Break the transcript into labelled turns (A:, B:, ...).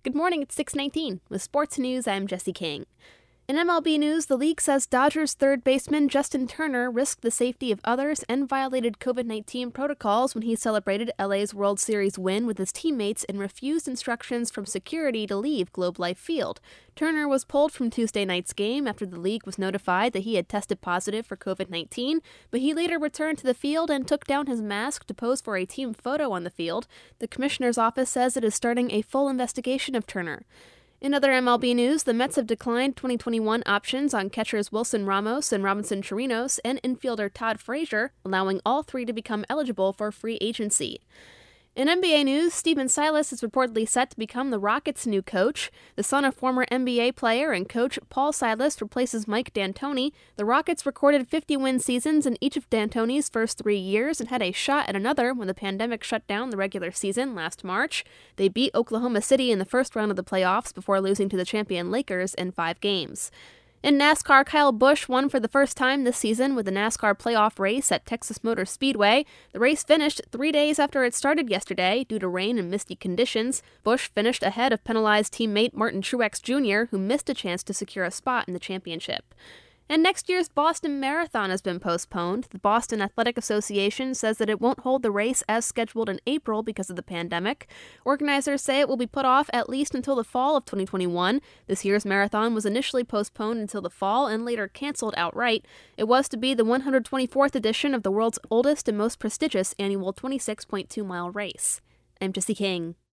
A: Good morning, it's 6:19. With sports news, I'm Jesse King. In MLB news, the league says Dodgers third baseman Justin Turner risked the safety of others and violated COVID-19 protocols when he celebrated LA's World Series win with his teammates and refused instructions from security to leave Globe Life Field. Turner was pulled from Tuesday night's game after the league was notified that he had tested positive for COVID-19, but he later returned to the field and took down his mask to pose for a team photo on the field. The commissioner's office says it is starting a full investigation of Turner. In other MLB news, the Mets have declined 2021 options on catchers Wilson Ramos and Robinson Chirinos and infielder Todd Frazier, allowing all three to become eligible for free agency. In NBA news, Stephen Silas is reportedly set to become the Rockets' new coach. The son of former NBA player and coach Paul Silas replaces Mike D'Antoni. The Rockets recorded 50-win seasons in each of D'Antoni's first 3 years and had a shot at another when the pandemic shut down the regular season last March. They beat Oklahoma City in the first round of the playoffs before losing to the champion Lakers in 5 games. In NASCAR, Kyle Busch won for the first time this season with the NASCAR playoff race at Texas Motor Speedway. The race finished 3 days after it started yesterday due to rain and misty conditions. Busch finished ahead of penalized teammate Martin Truex Jr., who missed a chance to secure a spot in the championship. And next year's Boston Marathon has been postponed. The Boston Athletic Association says that it won't hold the race as scheduled in April because of the pandemic. Organizers say it will be put off at least until the fall of 2021. This year's marathon was initially postponed until the fall and later canceled outright. It was to be the 124th edition of the world's oldest and most prestigious annual 26.2-mile race. I'm Jesse King.